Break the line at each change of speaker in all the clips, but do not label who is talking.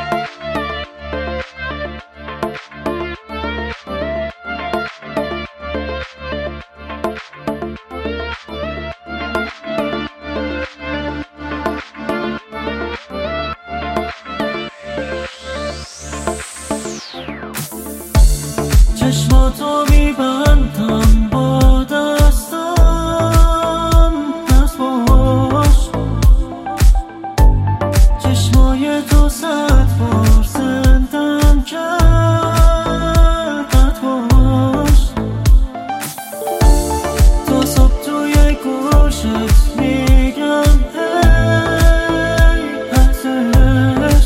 چشماتو میبندم با دستم، دست باش. چشمای تو 100 بار زندم کرد، قد باش. تا صبح توی گوشت میگم ای ارزش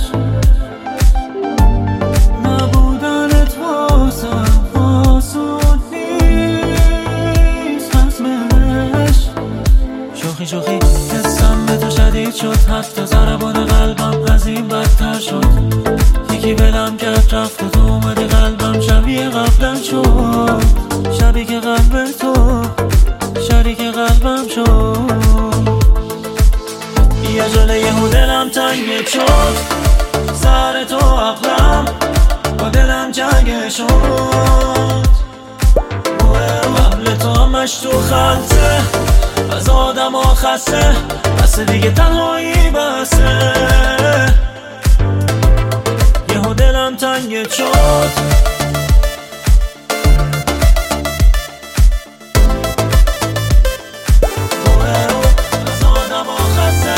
نبودنت واسم آسون نیست، حتمش. شوخی شوخی حسم به تو شدید شد، حتی ضربان قلبم از این بدتر شد. یکی بلم کرد رفت و تو اومدی قلبم شبیه قبلم شد. شبی که قلب تو شریک قلبم شد. یه جله یهو دلم تنگ شد، سر تو عقلم با دلم جنگ شد. قبل تو همش تو خلطه، از آدم ها خسته، بس دیگه تنهایی بسه. یهو دلم تنگ شد، از آدم ها خسته.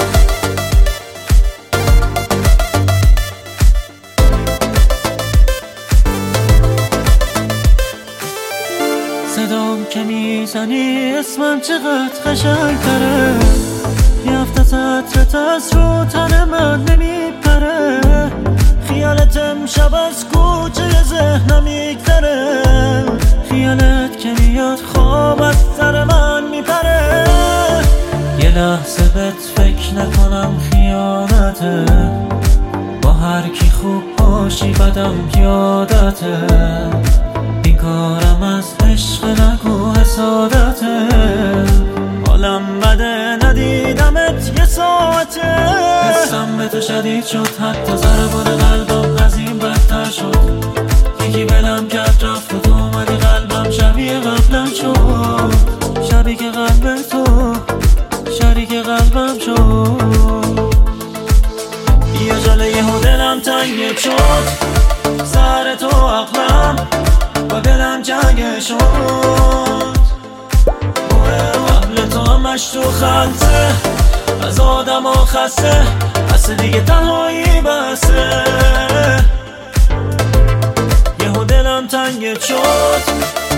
صدام که میزنی اسمم چقدر قشنگ تره. یه هفته سطرت از رو تن من نمیپره. خیالت امشب از کوچه ذهنم میگذره. خیالت که میاد خواب از سر من میپره. یه لحظه بهت فکر نکنم خیانته. با هر کی خوب باشی بدم یادته. این کارم از عشق نگو حسادته. حالم بده ندیدمت یه ساعته. حسم به تو شدید شد، حتی ضربان قلبم از این بدتر شد. یکی بلم کرد رفت و تو اومدی قلبم شبیه قبلم شد. شبی که قلب تو شریک قلبم شد. یه جله یهو دلم تنگ شد، سر تو عقلم با دلم جنگ شد. قبل تو همش تو خلطه، از آدم ها خسته، بس دیگه تنهایی بسه. یهو دلم تنگ شد.